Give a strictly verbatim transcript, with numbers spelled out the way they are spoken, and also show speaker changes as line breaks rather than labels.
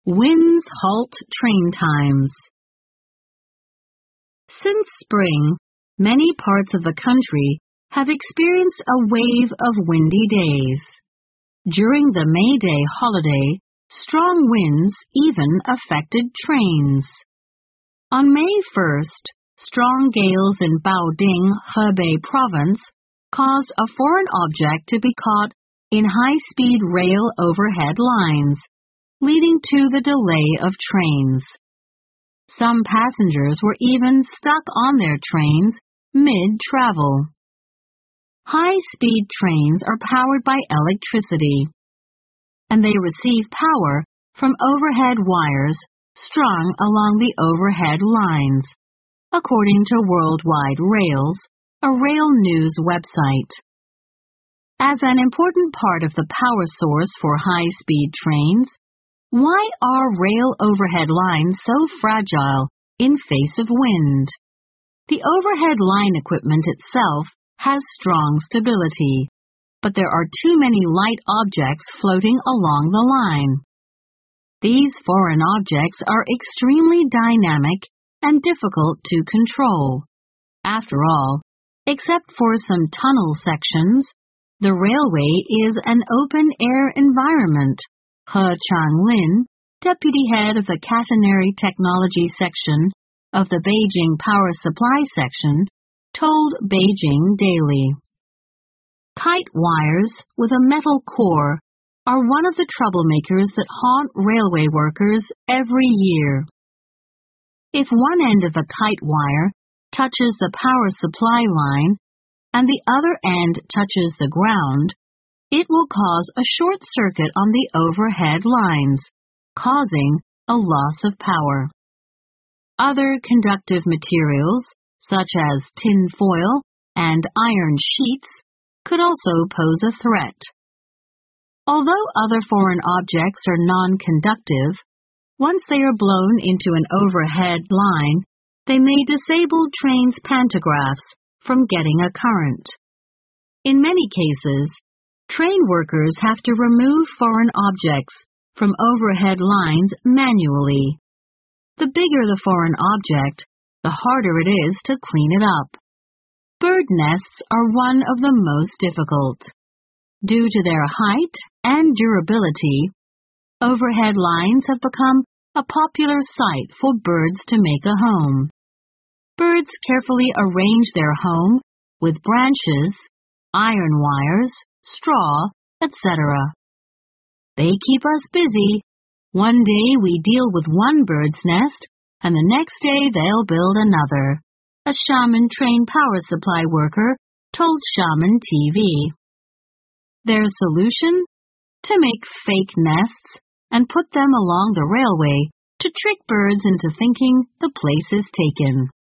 Winds halt train times. Since spring, many parts of the country have experienced a wave of windy days. During the May Day holiday, strong winds even affected trains. On May first, strong gales in Baoding, Hebei Province caused a foreign object to be caught in high-speed rail overhead lines, leading to the delay of trains. Some passengers were even stuck on their trains mid-travel. High-speed trains are powered by electricity, and they receive power from overhead wires strung along the overhead lines, according to Worldwide Rails, a rail news website. As an important part of the power source for high-speed trains, why are rail overhead lines so fragile in face of wind? The overhead line equipment itself has strong stability, but there are too many light objects floating along the line. These foreign objects are extremely dynamic and difficult to control. After all, except for some tunnel sections, the railway is an open-air environment, He Changlin, deputy head of the catenary technology section of the Beijing Power Supply section, told Beijing Daily. Kite wires with a metal core are one of the troublemakers that haunt railway workers every year. If one end of the kite wire touches the power supply line and the other end touches the ground, it will cause a short circuit on the overhead lines, causing a loss of power. Other conductive materials, such as tin foil and iron sheets, could also pose a threat. Although other foreign objects are non-conductive, once they are blown into an overhead line, they may disable trains' pantographs from getting a current. In many cases, train workers have to remove foreign objects from overhead lines manually. The bigger the foreign object, the harder it is to clean it up. Bird nests are one of the most difficult. Due to their height and durability, overhead lines have become a popular site for birds to make a home. Birds carefully arrange their home with branches, iron wires, straw, et cetera. They keep us busy. One day we deal with one bird's nest, and the next day they'll build another, a Xiamen train power supply worker told Xiamen T V. Their solution? To make fake nests and put them along the railway to trick birds into thinking the place is taken.